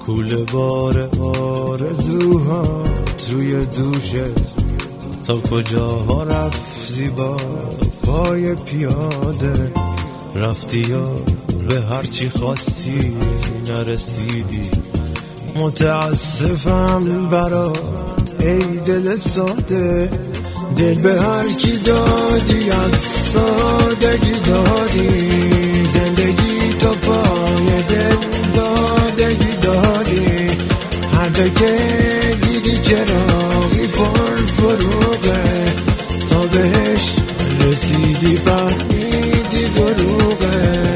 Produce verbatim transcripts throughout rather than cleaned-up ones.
کوله بار آرزوها توی دوشت، تا کجاها رفت زیبا پای پیاده، رفتی یا به هرچی خواستی نرسیدی. متاسفم برات ای دل ساده، دل به هر کی دادی از سادگی دادی، زندگی تو پای دل دادگی دادی. هر جا که دیدی چراغی پر فروغه، تا بهش رسیدی فهمیدی دروغه.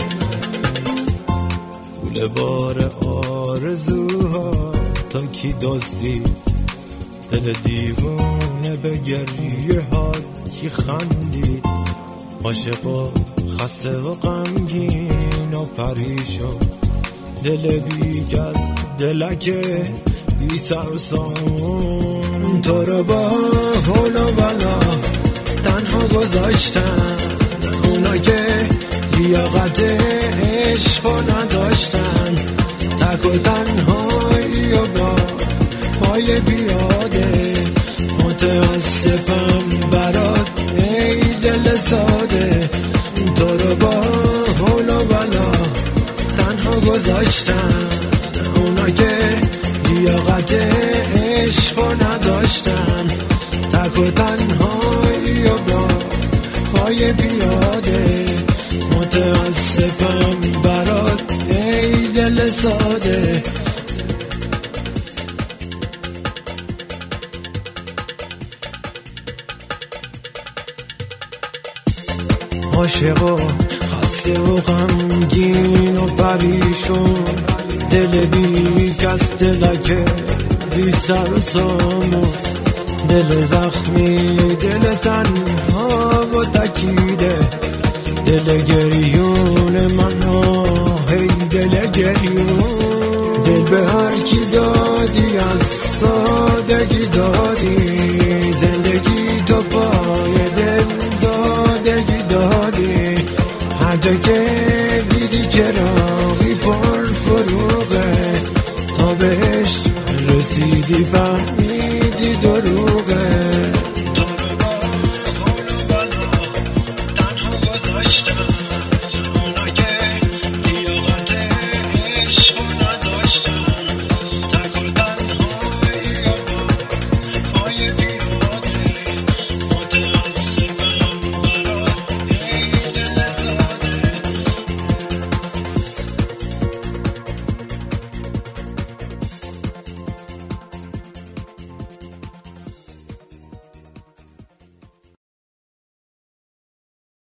کوله بار آرزوها تا کی دزدی، دل دیوونه به گریه هات کی خندید. عاشقا خسته و غمگین و پریشان، دل بی کس دلکه بی سر و سامون. تو رو با حول و بلا تنها گذاشتن، اونا که لیاقت عشق نداشتن. تک و تنهایی و با پای پیاده، متاسفم برات ای دل ساده. تو رو با حول و بلا تنها گذاشتن، اونا که لیاقت عشق نداشتن. تک و تنهایی و با پای پیاده، متاسفم برات ای دل ساده. عاشق و خسته و غمگین و پریشون، دل بی کس دلکه بی سر و سامون. دل زخمی دل تنها و تکیده، دل گریون منو هی دل گریون. دل به هر کی دادی از سادگی دادی، زندگی تو پای دل دادگی دادی. هر جا که دیدی چرا